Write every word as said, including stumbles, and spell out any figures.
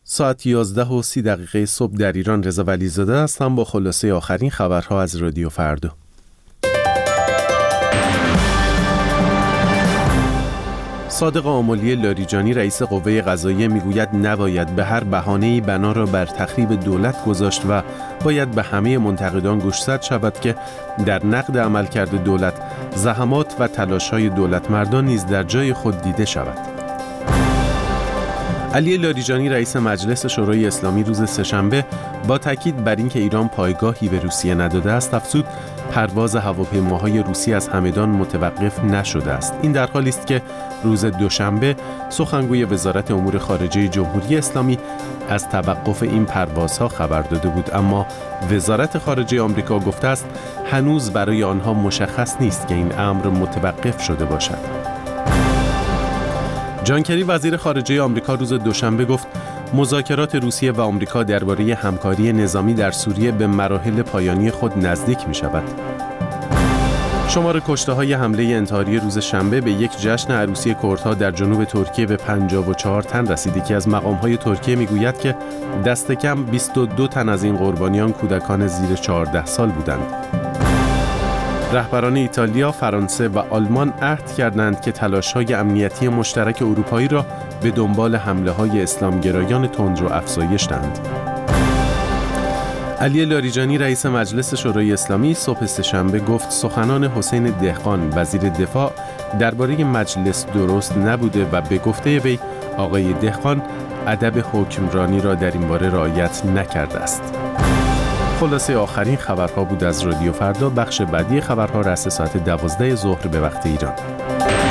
ساعت یازده و سی دقیقه صبح در ایران. رضا ولیزاده هستم با خلاصه آخرین خبرها از رادیو فردا. صادق آملی لاریجانی رئیس قوه قضاییه میگوید نباید به هر بهانه‌ای بنا را بر تخریب دولت گذاشت و باید به همه منتقدان گوشزد شود که در نقد عملکرد دولت زحمات و تلاش‌های دولتمردان نیز در جای خود دیده شود. علی لاریجانی رئیس مجلس شورای اسلامی روز سه‌شنبه با تاکید بر اینکه ایران پایگاهی به روسیه نداده است افزود پرواز هواپیماهای روسی از همدان متوقف نشده است. این در حالی است که روز دوشنبه سخنگوی وزارت امور خارجه جمهوری اسلامی از توقف این پروازها خبر داده بود، اما وزارت خارجه آمریکا گفته است هنوز برای آنها مشخص نیست که این امر متوقف شده باشد. جان کری وزیر خارجه آمریکا روز دوشنبه گفت مذاکرات روسیه و آمریکا درباره همکاری نظامی در سوریه به مراحل پایانی خود نزدیک می شود. شمار کشته‌های حمله انتحاری روز شنبه به یک جشن عروسی کردها در جنوب ترکیه به پنجاه و چهار تن رسید که از مقام‌های ترکیه می‌گوید که دست کم بیست و دو تن از این قربانیان کودکان زیر چهارده سال بودند. رهبران ایتالیا، فرانسه و آلمان عهد کردند که تلاش‌های امنیتی مشترک اروپایی را به دنبال حمله‌های اسلامگرایان تندرو افزایش دهند. علی لاریجانی رئیس مجلس شورای اسلامی صبح سه‌شنبه گفت سخنان حسین دهقان وزیر دفاع درباره مجلس درست نبوده و به گفته وی آقای دهقان ادب حکمرانی را در این باره رعایت نکرده است. خلاصه آخرین خبرها بود از رادیو فردا. بخش بعدی خبرها را از ساعت دوازده ظهر به وقت ایران.